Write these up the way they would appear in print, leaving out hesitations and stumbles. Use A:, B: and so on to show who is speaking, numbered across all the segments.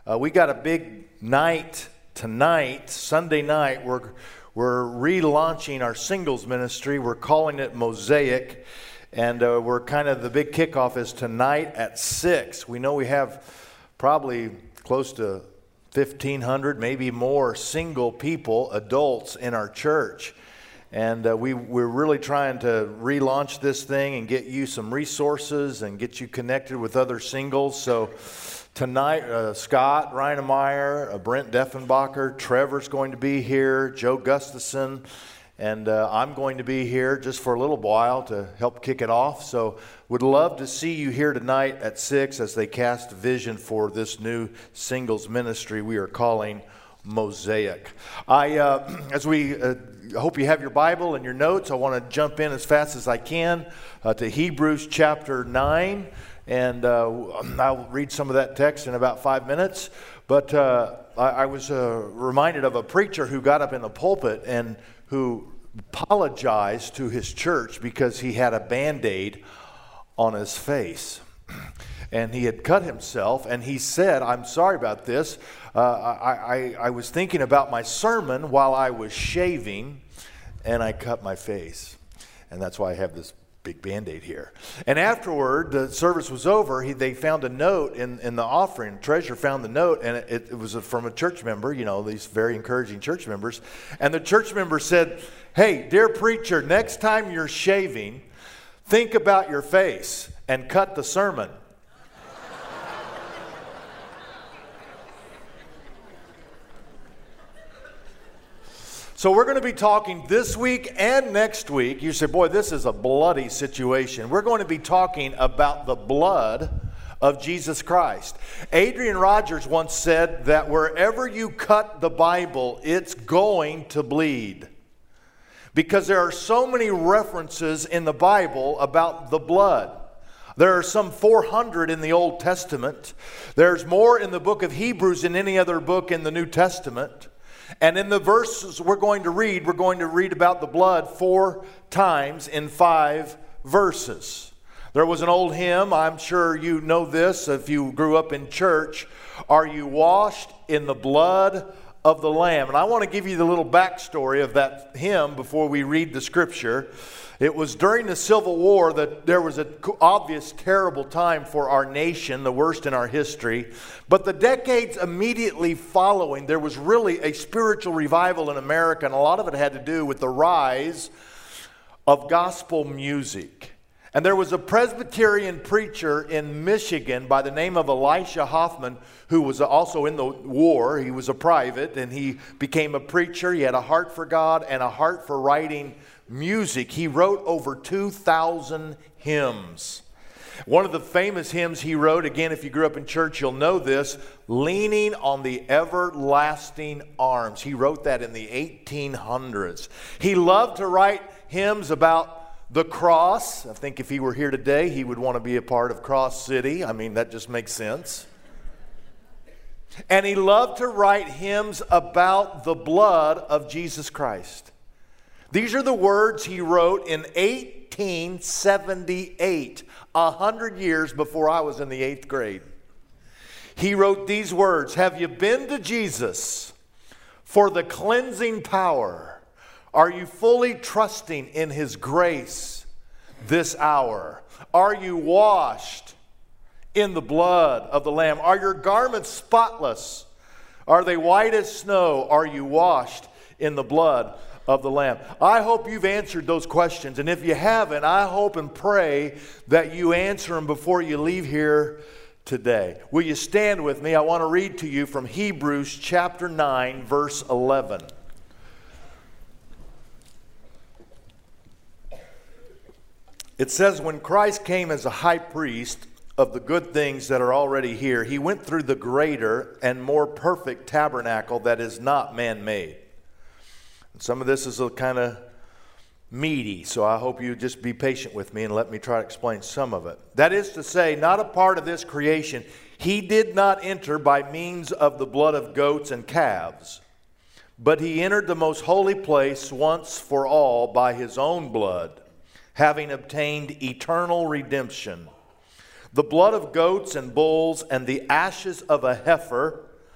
A: We got a big night tonight, Sunday night. We're relaunching our singles ministry. We're calling it Mosaic, and we're kind of the big kickoff is tonight at 6. We know we have probably close to 1,500, maybe more single people, adults in our church. And we're really trying to relaunch this thing and get you some resources and get you connected with other singles. So tonight, Scott Reinemeyer, Brent Deffenbacher, Trevor's going to be here, Joe Gustafson, and I'm going to be here just for a little while to help kick it off. So would love to see you here tonight at 6 as they cast vision for this new singles ministry we are calling Mosaic. I hope you have your Bible and your notes. I want to jump in as fast as I can to Hebrews chapter 9, and I'll read some of that text in about 5 minutes. But I was reminded of a preacher who got up in the pulpit and who apologized to his church because he had a Band-Aid on his face. And he had cut himself, and he said, "I'm sorry about this. I was thinking about my sermon while I was shaving, and I cut my face. And that's why I have this big Band-Aid here." And afterward, the service was over. They found a note in the offering. Treasurer found the note, and it was from a church member, these very encouraging church members. And the church member said, "Hey, dear preacher, next time you're shaving, think about your face and cut the sermon." So we're going to be talking this week and next week. You say, boy, this is a bloody situation. We're going to be talking about the blood of Jesus Christ. Adrian Rogers once said that wherever you cut the Bible, it's going to bleed. Because there are so many references in the Bible about the blood. There are some 400 in the Old Testament. There's more in the book of Hebrews than any other book in the New Testament. And in the verses we're going to read about the blood 4 times in 5 verses. There was an old hymn, I'm sure you know this if you grew up in church. Are you washed in the blood of the Lamb? And I want to give you the little backstory of that hymn before we read the scripture. It was during the Civil War that there was an obvious terrible time for our nation, the worst in our history. But the decades immediately following, there was really a spiritual revival in America, and a lot of it had to do with the rise of gospel music. And there was a Presbyterian preacher in Michigan by the name of Elisha Hoffman, who was also in the war. He was a private, and he became a preacher. He had a heart for God and a heart for writing music. He wrote over 2,000 hymns. One of the famous hymns he wrote, again, if you grew up in church, you'll know this, Leaning on the Everlasting Arms. He wrote that in the 1800s. He loved to write hymns about the cross. I think if he were here today, he would want to be a part of Cross City. I mean, that just makes sense. And he loved to write hymns about the blood of Jesus Christ. These are the words he wrote in 1878, 100 years before I was in the 8th grade. He wrote these words, "Have you been to Jesus for the cleansing power? Are you fully trusting in His grace this hour? Are you washed in the blood of the Lamb? Are your garments spotless? Are they white as snow? Are you washed in the blood of the Lamb?" I hope you've answered those questions. And if you haven't, I hope and pray that you answer them before you leave here today. Will you stand with me? I want to read to you from Hebrews chapter 9, verse 11. It says, "When Christ came as a high priest of the good things that are already here, He went through the greater and more perfect tabernacle that is not man-made." Some of this is a kind of meaty, so I hope you just be patient with me and let me try to explain some of it. That is to say, not a part of this creation. He did not enter by means of the blood of goats and calves, but He entered the most holy place once for all by His own blood, having obtained eternal redemption. The blood of goats and bulls and the ashes of a heifer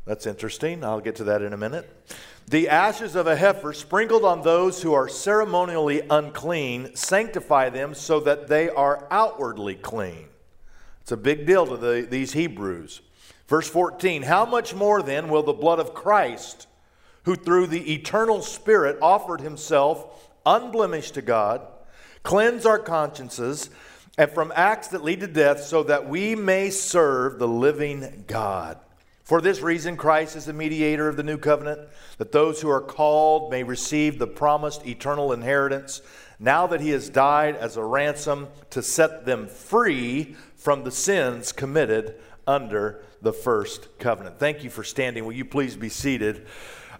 A: That's interesting. I'll get to that in a minute. The ashes of a heifer sprinkled on those who are ceremonially unclean sanctify them so that they are outwardly clean. It's a big deal to these Hebrews. Verse 14, how much more then will the blood of Christ, who through the eternal Spirit offered himself unblemished to God, cleanse our consciences and from acts that lead to death, so that we may serve the living God. For this reason, Christ is the mediator of the new covenant, that those who are called may receive the promised eternal inheritance, now that he has died as a ransom to set them free from the sins committed under the first covenant. Thank you for standing. Will you please be seated?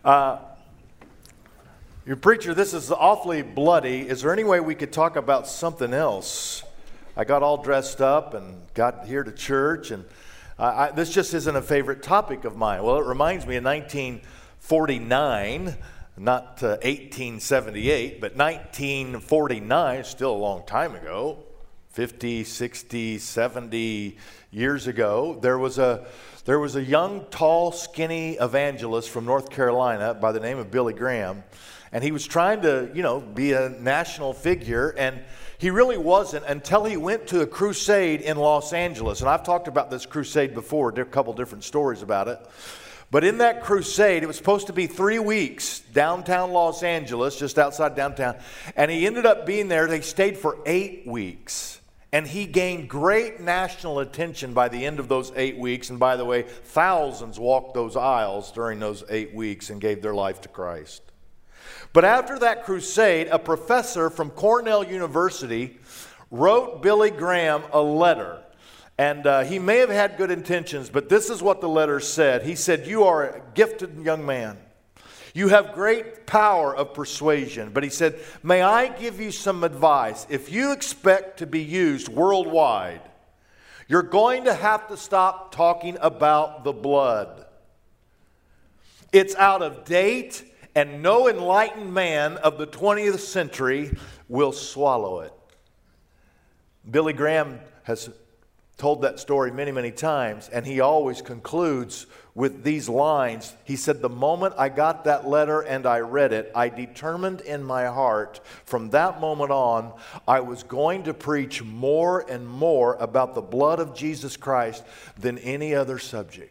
A: Your preacher, this is awfully bloody. Is there any way we could talk about something else? I got all dressed up and got here to church, and this just isn't a favorite topic of mine. Well, it reminds me of 1949, not 1878, but 1949, still a long time ago, 50, 60, 70 years ago. There was a young, tall, skinny evangelist from North Carolina by the name of Billy Graham, and he was trying to, be a national figure, and he really wasn't until he went to a crusade in Los Angeles. And I've talked about this crusade before, a couple different stories about it. But in that crusade, it was supposed to be 3 weeks, downtown Los Angeles, just outside downtown. And he ended up being there. They stayed for 8 weeks. And he gained great national attention by the end of those 8 weeks. And by the way, thousands walked those aisles during those 8 weeks and gave their life to Christ. But after that crusade, a professor from Cornell University wrote Billy Graham a letter. And he may have had good intentions, but this is what the letter said. He said, "You are a gifted young man. You have great power of persuasion." But he said, "May I give you some advice? If you expect to be used worldwide, you're going to have to stop talking about the blood. It's out of date, and no enlightened man of the 20th century will swallow it." Billy Graham has told that story many, many times, and he always concludes with these lines. He said, "The moment I got that letter and I read it, I determined in my heart from that moment on, I was going to preach more and more about the blood of Jesus Christ than any other subject."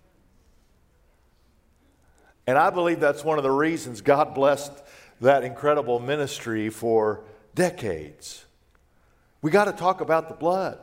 A: And I believe that's one of the reasons God blessed that incredible ministry for decades. We got to talk about the blood.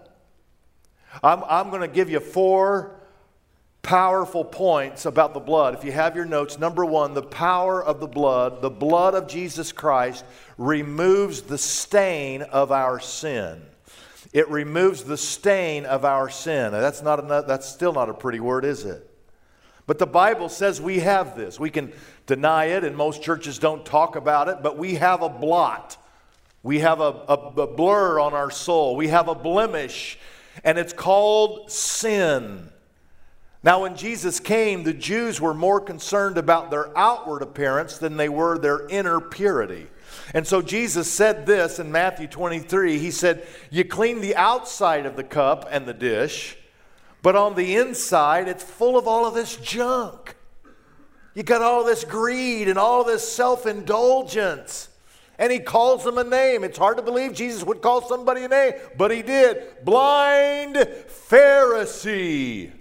A: I'm going to give you 4 powerful points about the blood. If you have your notes, number 1, the power of the blood of Jesus Christ removes the stain of our sin. It removes the stain of our sin. Now, that's still not a pretty word, is it? But the Bible says we have this. We can deny it, and most churches don't talk about it, but we have a blot. We have a blur on our soul. We have a blemish, and it's called sin. Now, when Jesus came, the Jews were more concerned about their outward appearance than they were their inner purity. And so Jesus said this in Matthew 23. He said, "You clean the outside of the cup and the dish, but on the inside, it's full of all of this junk. You got all this greed and all this self-indulgence." And he calls them a name. It's hard to believe Jesus would call somebody a name, but he did. Blind Pharisee.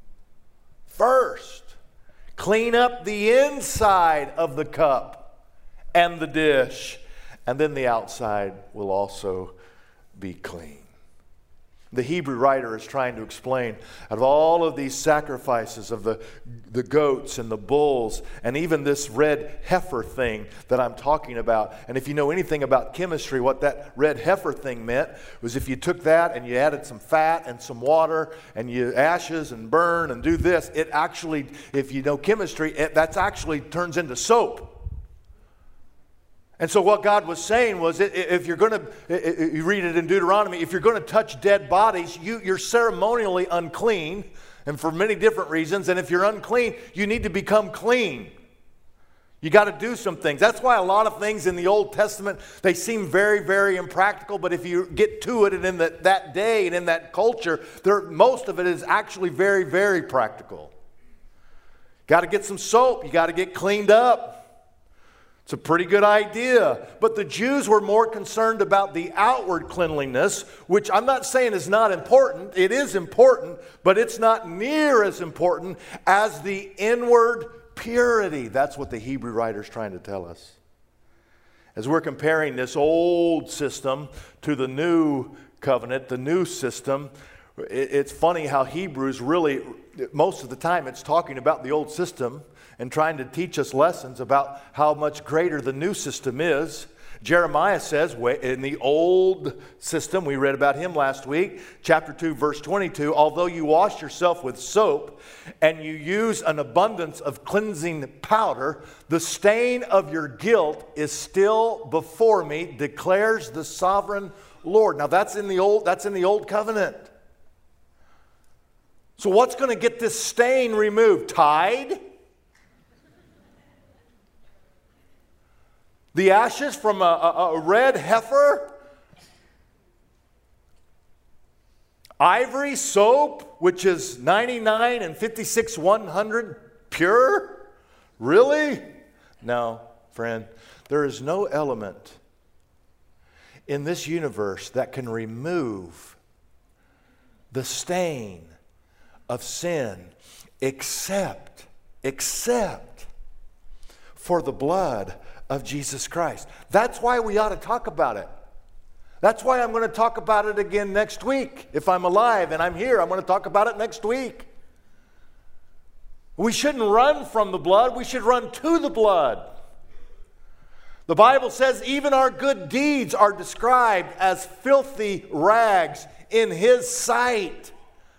A: First, clean up the inside of the cup and the dish, and then the outside will also be clean. The Hebrew writer is trying to explain, out of all of these sacrifices of the goats and the bulls, and even this red heifer thing that I'm talking about. And if you know anything about chemistry, what that red heifer thing meant was if you took that and you added some fat and some water and you ashes and burn and do this, it actually, if you know chemistry, that actually turns into soap. And so what God was saying was, if you're going to, you read it in Deuteronomy, if you're going to touch dead bodies, you're ceremonially unclean, and for many different reasons. And if you're unclean, you need to become clean. You got to do some things. That's why a lot of things in the Old Testament, they seem very, very impractical. But if you get to it, and in that day and in that culture, most of it is actually very, very practical. Got to get some soap. You got to get cleaned up. It's a pretty good idea. But the Jews were more concerned about the outward cleanliness, which I'm not saying is not important. It is important, but it's not near as important as the inward purity. That's what the Hebrew writer's trying to tell us. As we're comparing this old system to the new covenant, the new system, it's funny how Hebrews really, most of the time it's talking about the old system and trying to teach us lessons about how much greater the new system is. Jeremiah says in the old system, we read about him last week, chapter 2, verse 22, although you wash yourself with soap and you use an abundance of cleansing powder, the stain of your guilt is still before me, declares the sovereign Lord. Now that's in the old covenant. So what's going to get this stain removed? Tide? The ashes from a red heifer? Ivory, soap, which is 99 and 56 100 pure? Really? No, friend. There is no element in this universe that can remove the stain of sin except for the blood of Jesus Christ. That's why we ought to talk about it. That's why I'm going to talk about it again next week. If I'm alive and I'm here, I'm going to talk about it next week. We shouldn't run from the blood. We should run to the blood. The Bible says even our good deeds are described as filthy rags in His sight.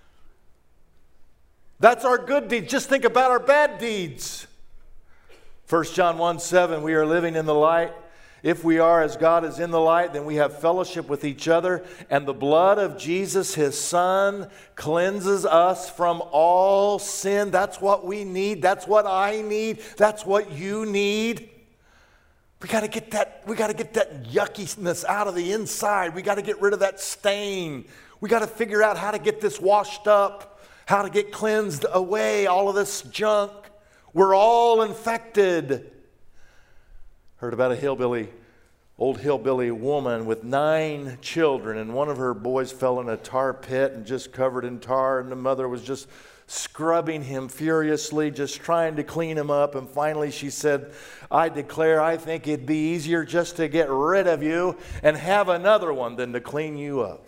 A: That's our good deeds. Just think about our bad deeds. 1 John 1:7, we are living in the light. If we are as God is in the light, then we have fellowship with each other. And the blood of Jesus, His Son, cleanses us from all sin. That's what we need. That's what I need. That's what you need. We got to get that yuckiness out of the inside. We got to get rid of that stain. We got to figure out how to get this washed up, how to get cleansed away, all of this junk. We're all infected. Heard about a old hillbilly woman with 9 children, and one of her boys fell in a tar pit and just covered in tar, and the mother was just scrubbing him furiously, just trying to clean him up. And finally she said, I declare, I think it'd be easier just to get rid of you and have another one than to clean you up.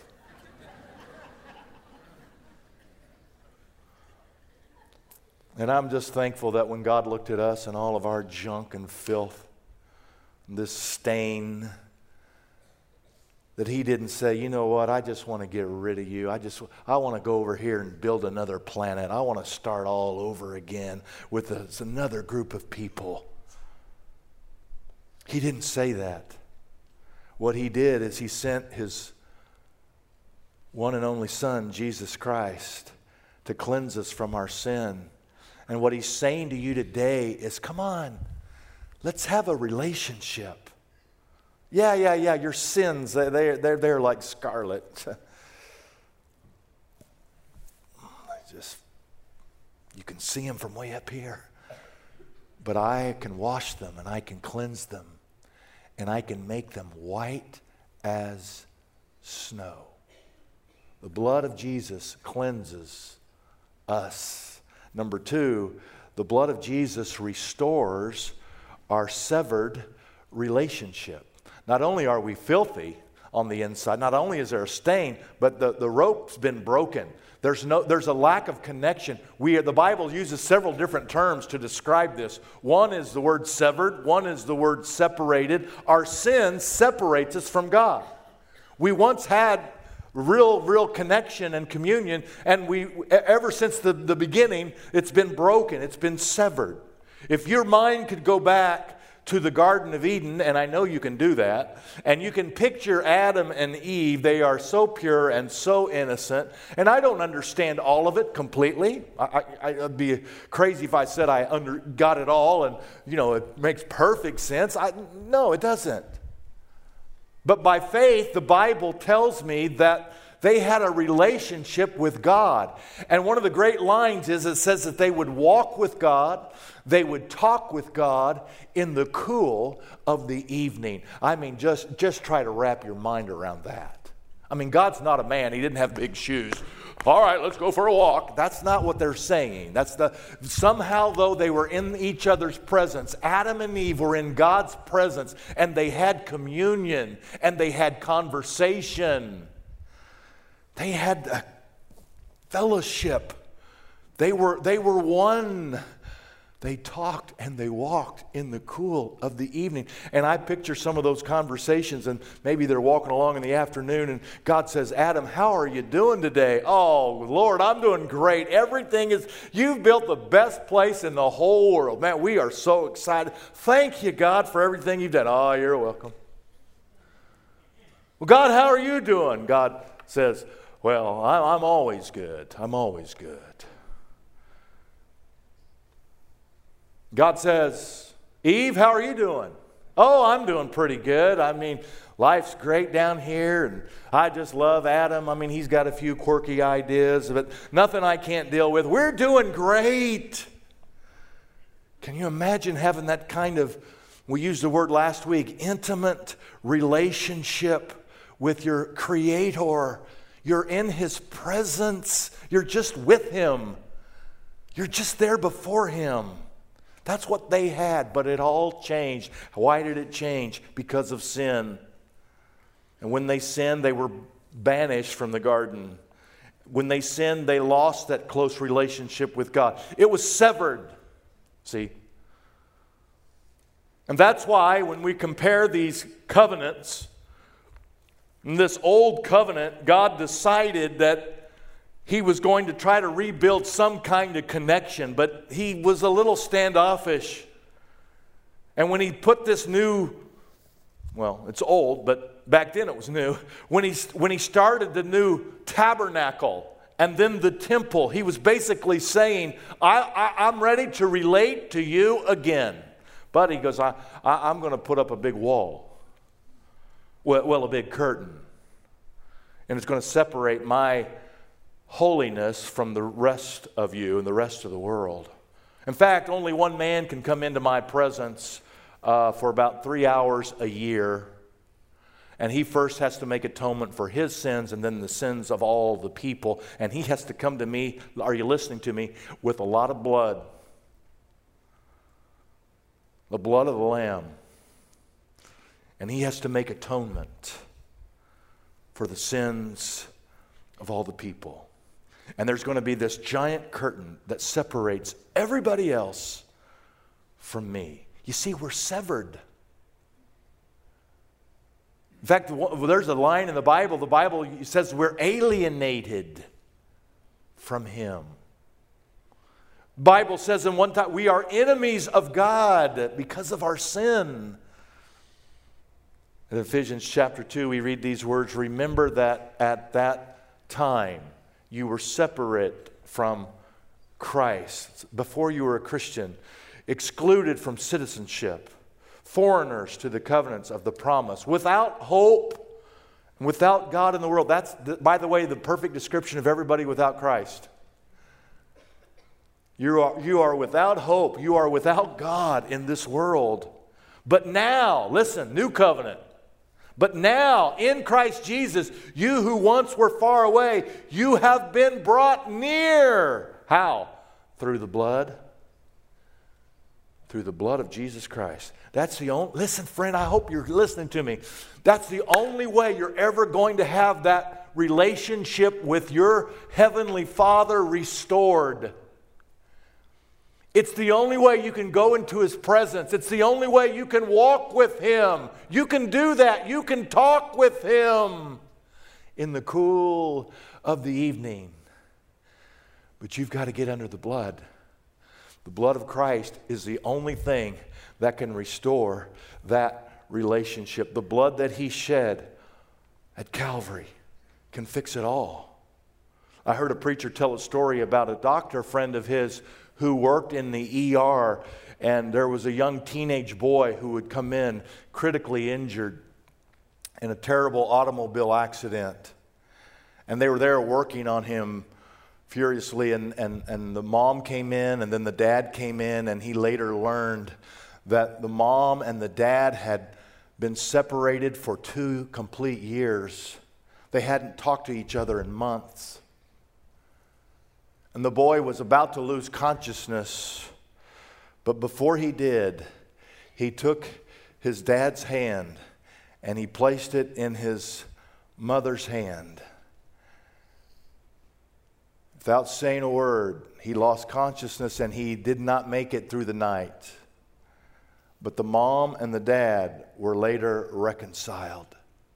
A: And I'm just thankful that when God looked at us and all of our junk and filth, this stain, that He didn't say, you know what, I just want to get rid of you. I want to go over here and build another planet. I want to start all over again with another group of people. He didn't say that. What He did is He sent His one and only Son, Jesus Christ, to cleanse us from our sin. And what He's saying to you today is, come on, let's have a relationship. Yeah, your sins, they're like scarlet. You can see them from way up here. But I can wash them and I can cleanse them and I can make them white as snow. The blood of Jesus cleanses us. Number 2, the blood of Jesus restores our severed relationship. Not only are we filthy on the inside, not only is there a stain, but the rope's been broken. There's a lack of connection. The Bible uses several different terms to describe this. One is the word severed, one is the word separated. Our sin separates us from God. We once had real connection and communion, and ever since the beginning, it's been broken, it's been severed. If your mind could go back to the Garden of Eden, and I know you can do that, and you can picture Adam and Eve, they are so pure and so innocent, and I don't understand all of it completely. I'd be crazy if I said I got it all, and it makes perfect sense. No, it doesn't. But by faith, the Bible tells me that They had a relationship with God. And one of the great lines is, it says that they would walk with God, they would talk with God in the cool of the evening. I mean, just try to wrap your mind around that. I mean, God's not a man. He didn't have big shoes. All right, let's go for a walk. That's not what they're saying. Somehow, though, they were in each other's presence. Adam and Eve were in God's presence, and they had communion, and they had conversation. They had fellowship. They were one. They talked and they walked in the cool of the evening. And I picture some of those conversations, and maybe they're walking along in the afternoon, and God says, Adam, how are you doing today? Oh, Lord, I'm doing great. You've built the best place in the whole world. Man, we are so excited. Thank you, God, for everything you've done. Oh, you're welcome. Well, God, how are you doing? God says, well, I'm always good. I'm always good. God says, Eve, how are you doing? Oh, I'm doing pretty good. I mean, life's great down here, and I just love Adam. I mean, he's got a few quirky ideas, but nothing I can't deal with. We're doing great. Can you imagine having that kind of, we used the word last week, intimate relationship with your Creator? You're in His presence. You're just with Him. You're just there before Him. That's what they had, but it all changed. Why did it change? Because of sin. And when they sinned, they were banished from the garden. When they sinned, they lost that close relationship with God. It was severed. See? And that's why when we compare these covenants, in this old covenant, God decided that He was going to try to rebuild some kind of connection, but He was a little standoffish. And when He put this new, well, it's old, but back then it was new. When he started the new tabernacle and then the temple, He was basically saying, I'm ready to relate to you again. But He goes, I'm going to put up a big wall. Well, a big curtain. And it's going to separate my holiness from the rest of you and the rest of the world. In fact, only one man can come into my presence for about 3 hours a year. And he first has to make atonement for his sins and then the sins of all the people. And he has to come to me, are you listening to me, with a lot of blood. The blood of the Lamb. And he has to make atonement for the sins of all the people. And there's going to be this giant curtain that separates everybody else from me. You see, we're severed. In fact, there's a line in the Bible. The Bible says we're alienated from Him. The Bible says in one time we are enemies of God because of our sin. In Ephesians chapter 2, we read these words, remember that at that time you were separate from Christ. Before you were a Christian, excluded from citizenship, foreigners to the covenants of the promise, without hope, without God in the world. That's, by the way, the perfect description of everybody without Christ. You are without hope. You are without God in this world. But now, listen, new covenant. But now, in Christ Jesus, you who once were far away, you have been brought near. How? Through the blood. Through the blood of Jesus Christ. That's the only, listen friend, I hope you're listening to me. That's the only way you're ever going to have that relationship with your Heavenly Father restored. It's the only way you can go into His presence. It's the only way you can walk with Him. You can do that. You can talk with Him in the cool of the evening. But you've got to get under the blood. The blood of Christ is the only thing that can restore that relationship. The blood that He shed at Calvary can fix it all. I heard a preacher tell a story about a doctor friend of his who worked in the ER, and there was a young teenage boy who would come in critically injured in a terrible automobile accident. And they were there working on him furiously, and the mom came in, and then the dad came in, and he later learned that the mom and the dad had been separated for 2 complete years. They hadn't talked to each other in months. And the boy was about to lose consciousness, but before he did, he took his dad's hand and he placed it in his mother's hand. Without saying a word, he lost consciousness and he did not make it through the night. But the mom and the dad were later reconciled.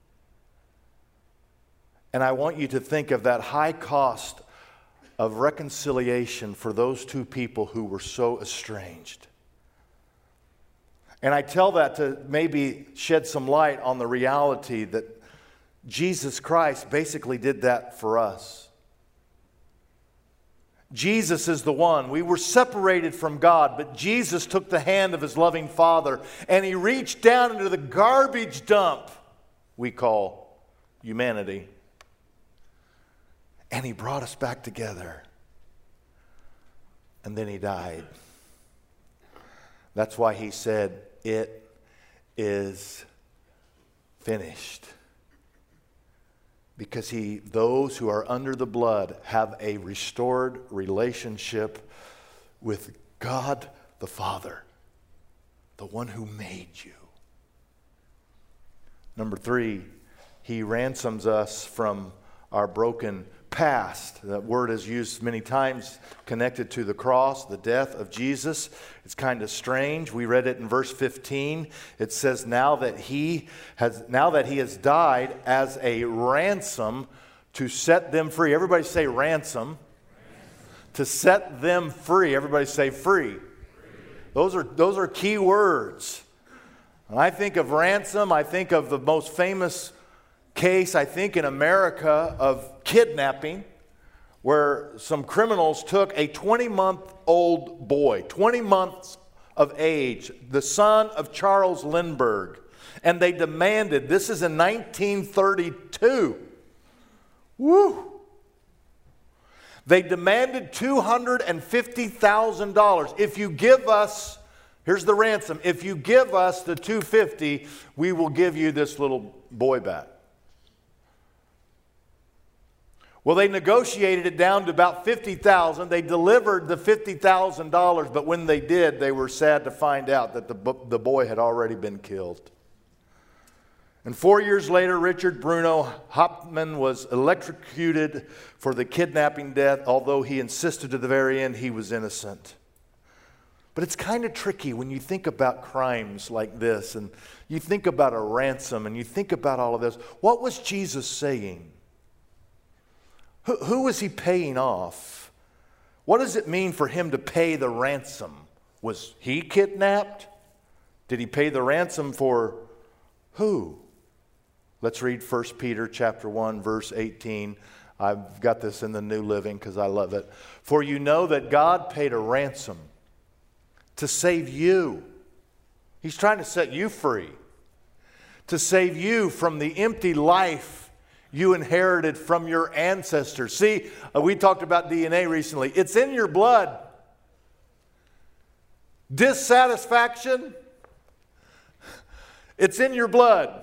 A: And I want you to think of that high cost of reconciliation for those 2 people who were so estranged. And I tell that to maybe shed some light on the reality that Jesus Christ basically did that for us. Jesus is the one. We were separated from God, but Jesus took the hand of his loving Father and he reached down into the garbage dump we call humanity. And he brought us back together. And then he died. That's why he said, "It is finished." Because those who are under the blood have a restored relationship with God the Father, the one who made you. Number 3, he ransoms us from our broken past. That word is used many times connected to the cross, the death of Jesus. It's kind of strange. We read it in verse 15. It says, now that he has died as a ransom to set them free. Everybody say ransom. To set them free. Everybody say free. Those are key words. When I think of ransom, I think of the most famous case, I think in America, of kidnapping, where some criminals took a 20-month-old boy, 20 months of age, the son of Charles Lindbergh, and they demanded, this is in 1932, they demanded $250,000. If you give us, here's the ransom, if you give us the $250,000, we will give you this little boy back. Well, they negotiated it down to about $50,000. They delivered the $50,000, but when they did, they were sad to find out that the boy had already been killed. And 4 years later, Richard Bruno Hauptmann was electrocuted for the kidnapping death, although he insisted to the very end he was innocent. But it's kind of tricky when you think about crimes like this, and you think about a ransom, and you think about all of this. What was Jesus saying? Who was he paying off? What does it mean for him to pay the ransom? Was he kidnapped? Did he pay the ransom for who? Let's read 1 Peter chapter 1, verse 18. I've got this in the New Living because I love it. For you know that God paid a ransom to save you. He's trying to set you free. To save you from the empty life you inherited from your ancestors. See, we talked about DNA recently. It's in your blood. Dissatisfaction, it's in your blood.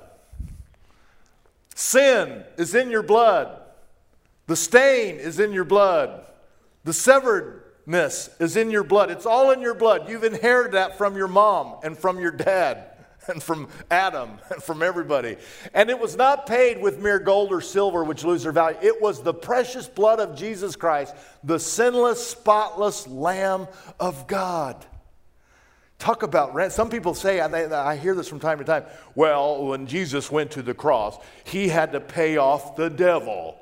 A: Sin is in your blood. The stain is in your blood. The severedness is in your blood. It's all in your blood. You've inherited that from your mom and from your dad and from Adam and from everybody. And it was not paid with mere gold or silver, which lose their value. It was the precious blood of Jesus Christ, the sinless, spotless Lamb of God. Talk about rent. Some people say, I hear this from time to time, well, when Jesus went to the cross, he had to pay off the devil.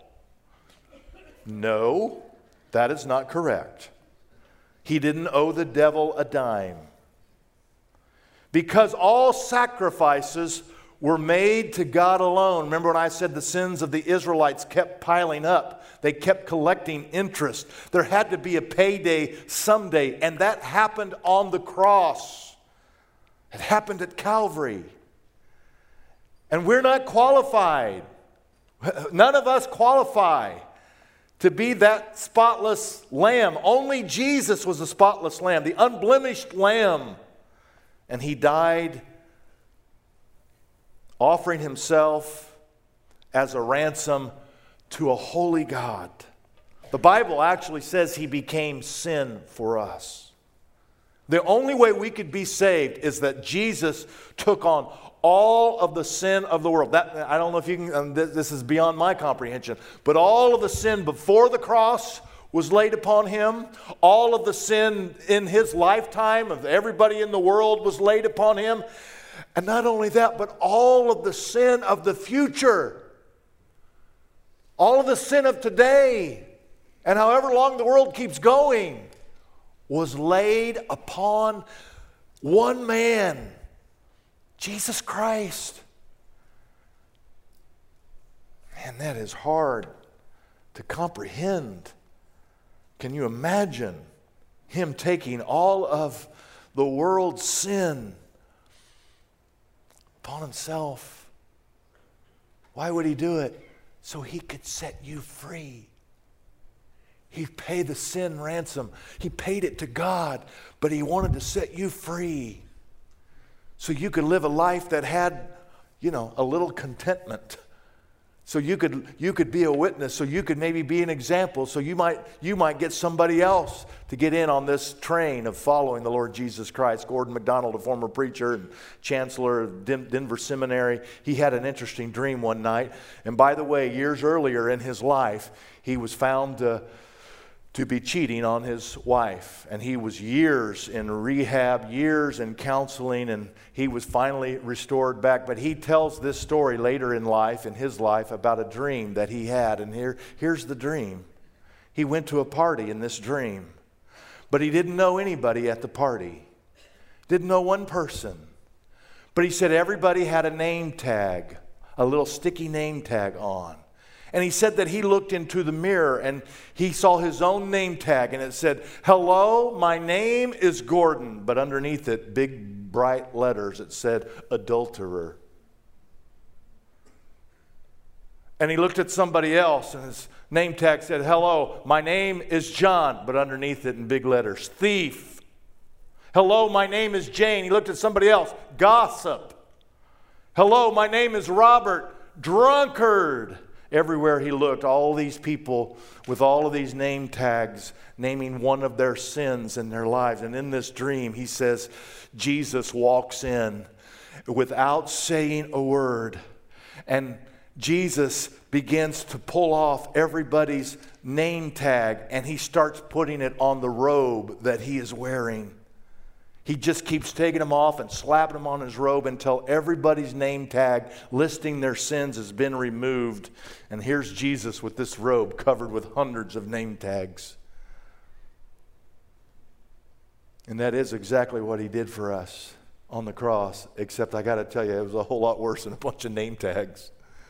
A: No, that is not correct. He didn't owe the devil a dime. Because all sacrifices were made to God alone. Remember when I said the sins of the Israelites kept piling up? They kept collecting interest. There had to be a payday someday, and that happened on the cross. It happened at Calvary. And we're not qualified. None of us qualify to be that spotless lamb. Only Jesus was the spotless lamb, the unblemished lamb. And he died offering himself as a ransom to a holy God. The Bible actually says he became sin for us. The only way we could be saved is that Jesus took on all of the sin of the world. I don't know if you can, this is beyond my comprehension, but all of the sin before the cross was laid upon him. All of the sin in his lifetime of everybody in the world was laid upon him. And not only that, but all of the sin of the future, all of the sin of today, and however long the world keeps going, was laid upon one man, Jesus Christ. Man, that is hard to comprehend. Can you imagine him taking all of the world's sin upon himself? Why would he do it? So he could set you free. He paid the sin ransom. He paid it to God, but he wanted to set you free so you could live a life that had, a little contentment. So you could be a witness, so you could maybe be an example, so you might get somebody else to get in on this train of following the Lord Jesus Christ. Gordon MacDonald, a former preacher and chancellor of Denver Seminary, he had an interesting dream one night. And by the way, years earlier in his life, he was found to be cheating on his wife. And he was years in rehab, years in counseling, and he was finally restored back. But he tells this story later in life, in his life, about a dream that he had. And here's the dream. He went to a party in this dream, but he didn't know anybody at the party. Didn't know one person. But he said everybody had a name tag, a little sticky name tag on. And he said that he looked into the mirror and he saw his own name tag, and it said, "Hello, my name is Gordon." But underneath it, big bright letters, it said, "Adulterer." And he looked at somebody else and his name tag said, "Hello, my name is John." But underneath it in big letters, "Thief." "Hello, my name is Jane." He looked at somebody else, "Gossip." "Hello, my name is Robert." "Drunkard." Everywhere he looked, all these people with all of these name tags, naming one of their sins in their lives. And in this dream, he says, Jesus walks in without saying a word. And Jesus begins to pull off everybody's name tag, and he starts putting it on the robe that he is wearing. He just keeps taking them off and slapping them on his robe until everybody's name tag listing their sins has been removed. And here's Jesus with this robe covered with hundreds of name tags. And that is exactly what he did for us on the cross, except I got to tell you, it was a whole lot worse than a bunch of name tags.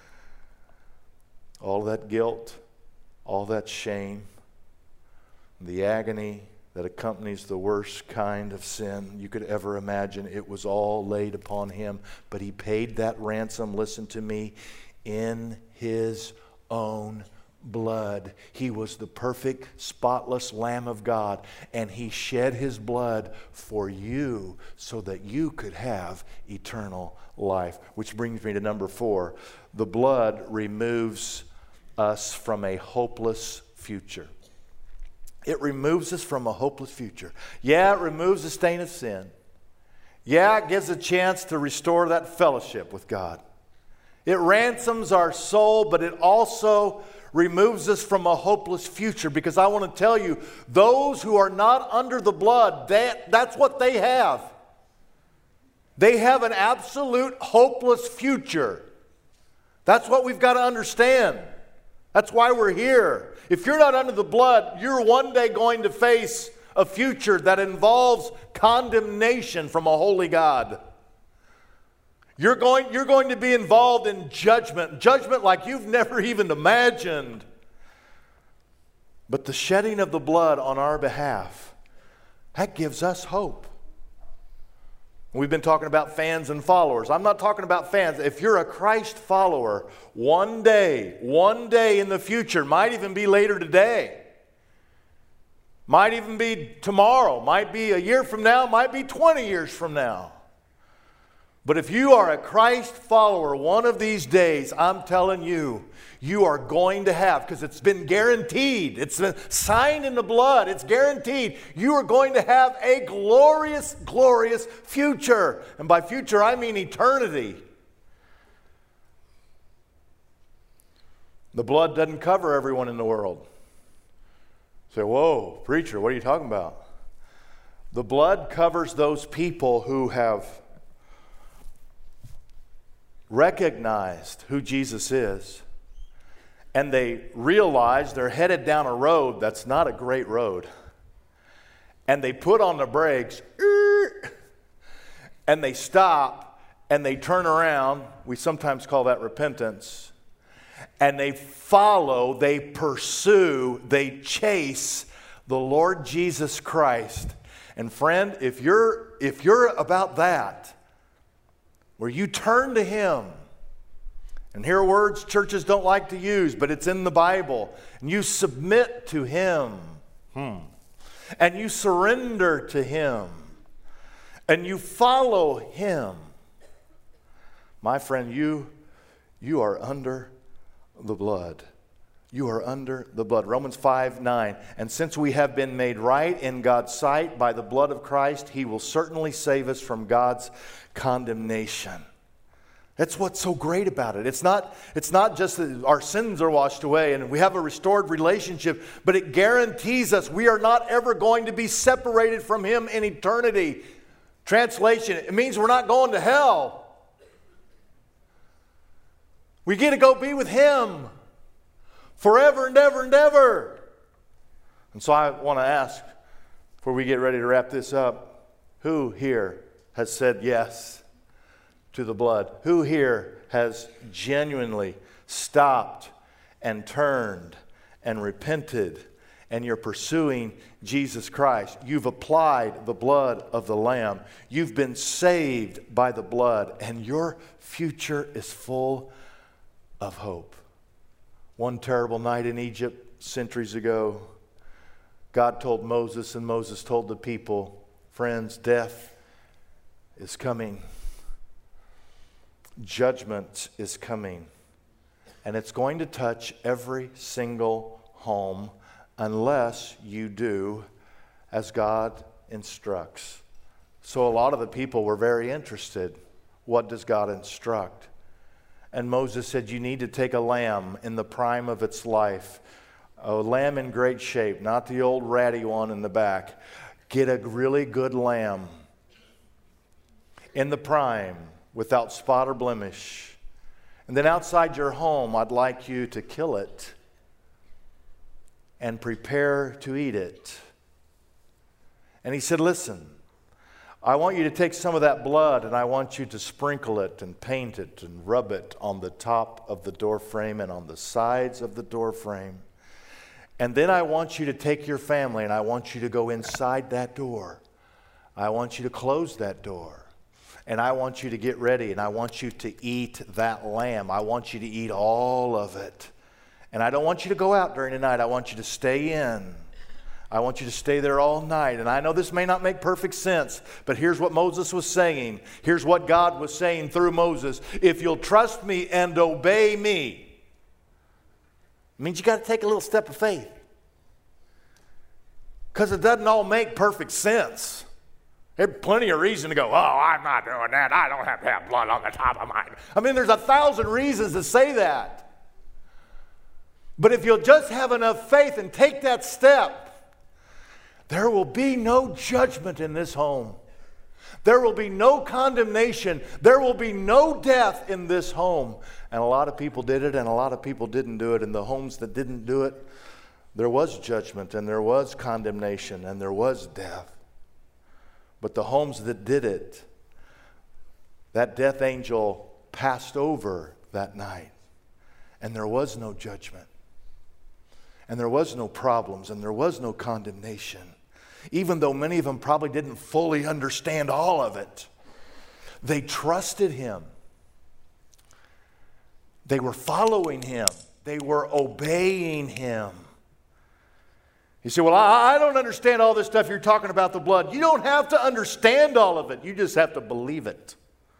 A: All that guilt, all that shame, the agony that accompanies the worst kind of sin you could ever imagine. It was all laid upon him, but he paid that ransom, listen to me, in his own blood. He was the perfect, spotless Lamb of God, and he shed his blood for you so that you could have eternal life. Which brings me to number 4. The blood removes us from a hopeless future. It removes us from a hopeless future. Yeah, it removes the stain of sin. Yeah, it gives a chance to restore that fellowship with God. It ransoms our soul, but it also removes us from a hopeless future, because I want to tell you, those who are not under the blood, that's what they have. They have an absolute hopeless future. That's what we've got to understand. That's why we're here. If you're not under the blood, you're one day going to face a future that involves condemnation from a holy God. You're going to be involved in judgment like you've never even imagined. But the shedding of the blood on our behalf, that gives us hope. We've been talking about fans and followers. I'm not talking about fans. If you're a Christ follower, one day in the future, might even be later today, might even be tomorrow, might be a year from now, might be 20 years from now. But if you are a Christ follower one of these days, I'm telling you, you are going to have, because it's been guaranteed, it's been signed in the blood, it's guaranteed, you are going to have a glorious, glorious future. And by future, I mean eternity. The blood doesn't cover everyone in the world. You say, whoa, preacher, what are you talking about? The blood covers those people who have recognized who Jesus is, and they realize they're headed down a road that's not a great road, and they put on the brakes, and they stop, and they turn around. We sometimes call that repentance. And they follow, they pursue, they chase the Lord Jesus Christ. And friend, if you're about that, where you turn to Him, and here are words churches don't like to use, but it's in the Bible, and you submit to Him, and you surrender to Him, and you follow Him, my friend, you are under the blood. You are under the blood. Romans 5:9. And since we have been made right in God's sight by the blood of Christ, He will certainly save us from God's condemnation. That's what's so great about it. It's not just that our sins are washed away and we have a restored relationship, but it guarantees us we are not ever going to be separated from Him in eternity. Translation, it means we're not going to hell. We get to go be with Him forever and ever and ever. And so I want to ask, before we get ready to wrap this up, who here has said yes to the blood? Who here has genuinely stopped and turned and repented, and you're pursuing Jesus Christ? You've applied the blood of the Lamb. You've been saved by the blood, and your future is full of hope. One terrible night in Egypt centuries ago, God told Moses, and Moses told the people, friends, death is coming. Judgment is coming. And it's going to touch every single home unless you do as God instructs. So a lot of the people were very interested. What does God instruct? And Moses said, you need to take a lamb in the prime of its life, a lamb in great shape, not the old ratty one in the back. Get a really good lamb in the prime, without spot or blemish. And then outside your home, I'd like you to kill it and prepare to eat it. And he said, listen, I want you to take some of that blood and I want you to sprinkle it and paint it and rub it on the top of the door frame and on the sides of the door frame. And then I want you to take your family and I want you to go inside that door. I want you to close that door. And I want you to get ready and I want you to eat that lamb. I want you to eat all of it. And I don't want you to go out during the night. I want you to stay in. I want you to stay there all night. And I know this may not make perfect sense, but here's what Moses was saying. Here's what God was saying through Moses. If you'll trust me and obey me, it means you got to take a little step of faith. Because it doesn't all make perfect sense. There's plenty of reason to go, oh, I'm not doing that. I don't have to have blood on the top of mine. I mean, there's 1,000 reasons to say that. But if you'll just have enough faith and take that step, there will be no judgment in this home. There will be no condemnation. There will be no death in this home. And a lot of people did it and a lot of people didn't do it. In the homes that didn't do it, there was judgment and there was condemnation and there was death. But the homes that did it, that death angel passed over that night. And there was no judgment. And there was no problems and there was no condemnation. Even though many of them probably didn't fully understand all of it. They trusted him. They were following him. They were obeying him. You say, well, I don't understand all this stuff you're talking about the blood. You don't have to understand all of it. You just have to believe it.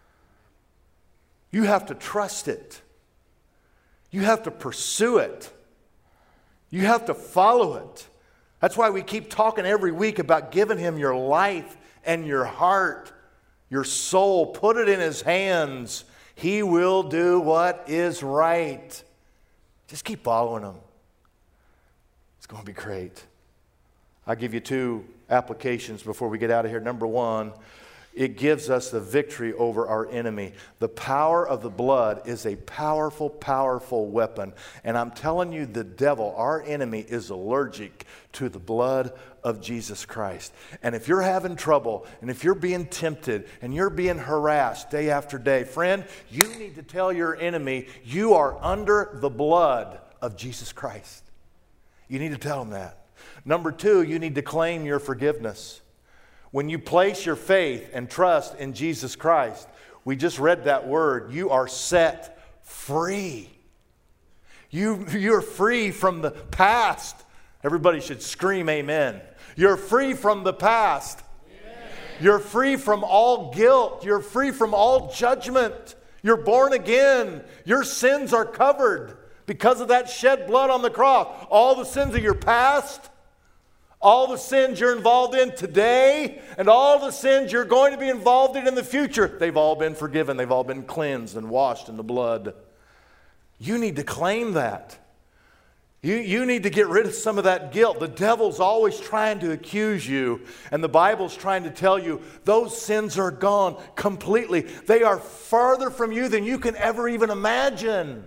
A: You have to trust it. You have to pursue it. You have to follow it. That's why we keep talking every week about giving him your life and your heart, your soul. Put it in his hands. He will do what is right. Just keep following him. It's going to be great. I'll give you 2 applications before we get out of here. Number 1, it gives us the victory over our enemy. The power of the blood is a powerful, powerful weapon. And I'm telling you, the devil, our enemy, is allergic to the blood of Jesus Christ. And if you're having trouble, and if you're being tempted, and you're being harassed day after day, friend, you need to tell your enemy you are under the blood of Jesus Christ. You need to tell him that. Number 2, you need to claim your forgiveness. When you place your faith and trust in Jesus Christ, we just read that word, you are set free. You're free from the past. Everybody should scream amen. You're free from the past. Amen. You're free from all guilt. You're free from all judgment. You're born again. Your sins are covered because of that shed blood on the cross. All the sins of your past, all the sins you're involved in today, and all the sins you're going to be involved in the future, they've all been forgiven. They've all been cleansed and washed in the blood. You need to claim that. You need to get rid of some of that guilt. The devil's always trying to accuse you, and the Bible's trying to tell you those sins are gone completely. They are farther from you than you can ever even imagine.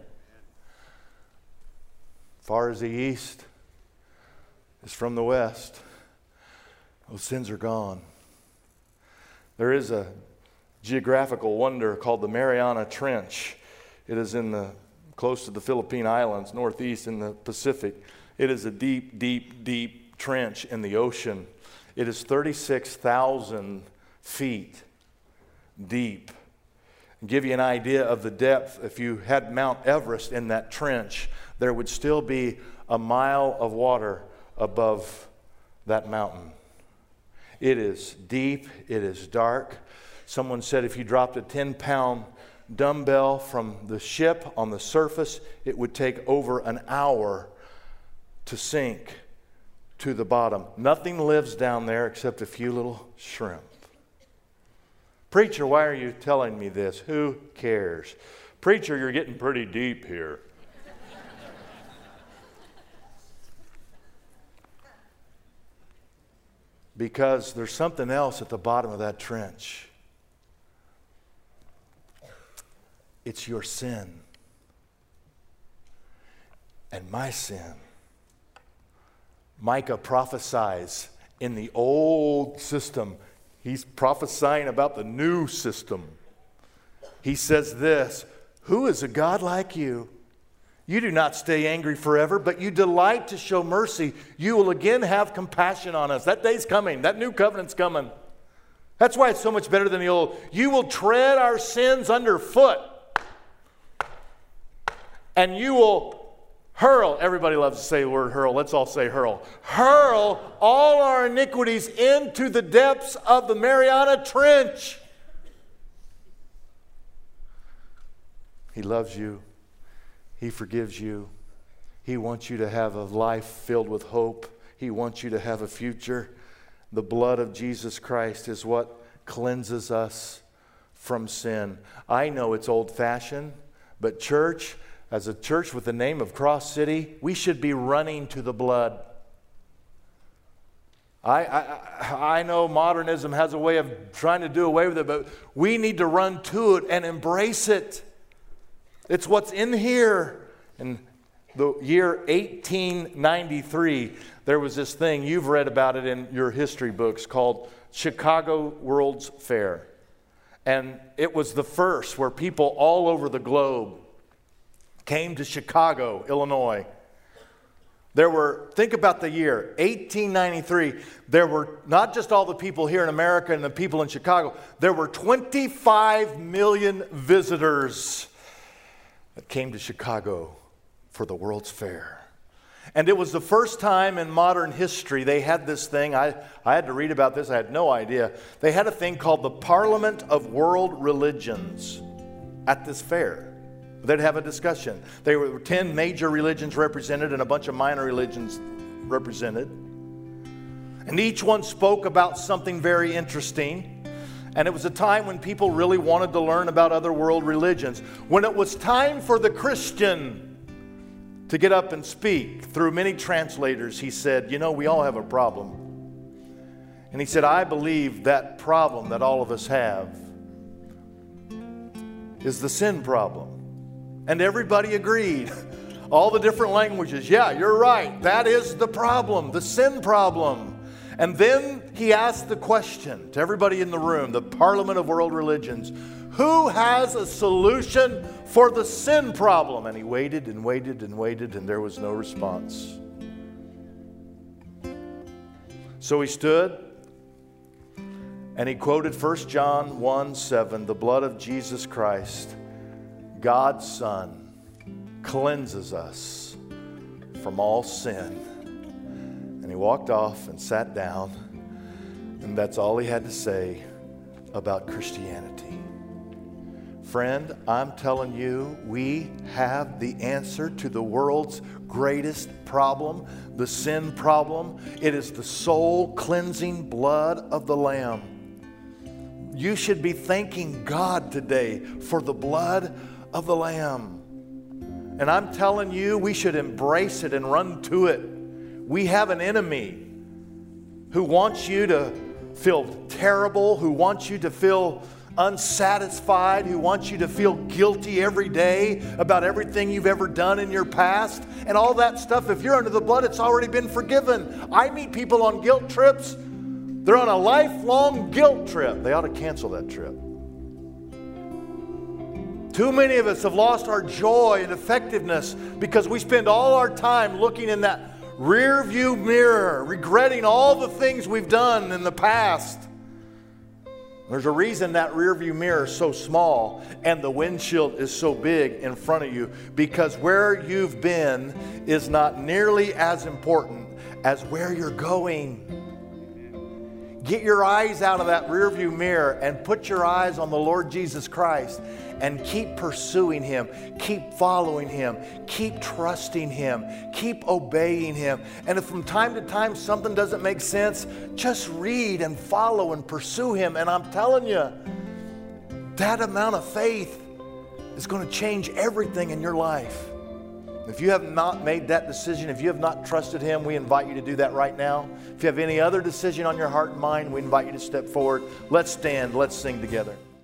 A: Far as the east is from the west, those sins are gone. There is a geographical wonder called the Mariana Trench. It is close to the Philippine Islands, northeast in the Pacific. It is a deep, deep, deep trench in the ocean. It is 36,000 feet deep. To give you an idea of the depth, if you had Mount Everest in that trench, there would still be a mile of water above that mountain. It is deep, it is dark. Someone said if you dropped a 10-pound dumbbell from the ship on the surface, it would take over an hour to sink to the bottom. Nothing lives down there except a few little shrimp. Preacher, why are you telling me this? Who cares? Preacher, you're getting pretty deep here. Because there's something else at the bottom of that trench. It's your sin and my sin. Micah prophesies in the old system. He's prophesying about the new system. He says this, "Who is a God like you? You do not stay angry forever, but you delight to show mercy. You will again have compassion on us." That day's coming. That new covenant's coming. That's why it's so much better than the old. You will tread our sins underfoot. And you will hurl. Everybody loves to say the word hurl. Let's all say hurl. Hurl all our iniquities into the depths of the Mariana Trench. He loves you. He forgives you. He wants you to have a life filled with hope. He wants you to have a future. The blood of Jesus Christ is what cleanses us from sin. I know it's old-fashioned, but church, as a church with the name of Cross City, we should be running to the blood. I know modernism has a way of trying to do away with it, but we need to run to it and embrace it. It's what's in here. In the year 1893, there was this thing, you've read about it in your history books, called Chicago World's Fair. And it was the first where people all over the globe came to Chicago, Illinois, Think about the year, 1893, there were not just all the people here in America and the people in Chicago, there were 25 million visitors that came to Chicago for the World's Fair. And it was the first time in modern history they had this thing. I had to read about this. I had no idea. They had a thing called the Parliament of World Religions at this fair. They'd have a discussion. There were 10 major religions represented and a bunch of minor religions represented. And each one spoke about something very interesting. And it was a time when people really wanted to learn about other world religions. When it was time for the Christian to get up and speak, through many translators, he said, you know, we all have a problem. And he said, I believe that problem that all of us have is the sin problem. And everybody agreed. All the different languages. Yeah, you're right. That is the problem, the sin problem. And then he asked the question to everybody in the room, the Parliament of World Religions, who has a solution for the sin problem? And he waited and waited and waited, and there was no response. So he stood and he quoted 1 John 1:7, the blood of Jesus Christ, God's Son, cleanses us from all sin. And he walked off and sat down, and that's all he had to say about Christianity. Friend, I'm telling you, we have the answer to the world's greatest problem, the sin problem. It is the soul-cleansing blood of the Lamb. You should be thanking God today for the blood of the Lamb. And I'm telling you, we should embrace it and run to it. We have an enemy who wants you to feel terrible, who wants you to feel unsatisfied, who wants you to feel guilty every day about everything you've ever done in your past. And all that stuff, if you're under the blood, it's already been forgiven. I meet people on guilt trips. They're on a lifelong guilt trip. They ought to cancel that trip. Too many of us have lost our joy and effectiveness because we spend all our time looking in that rear view mirror, regretting all the things we've done in the past. There's a reason that rear view mirror is so small and the windshield is so big in front of you, because where you've been is not nearly as important as where you're going. Get your eyes out of that rear view mirror and put your eyes on the Lord Jesus Christ and keep pursuing Him, keep following Him, keep trusting Him, keep obeying Him. And if from time to time something doesn't make sense, just read and follow and pursue Him. And I'm telling you, that amount of faith is going to change everything in your life. If you have not made that decision, if you have not trusted Him, we invite you to do that right now. If you have any other decision on your heart and mind, we invite you to step forward. Let's stand, let's sing together.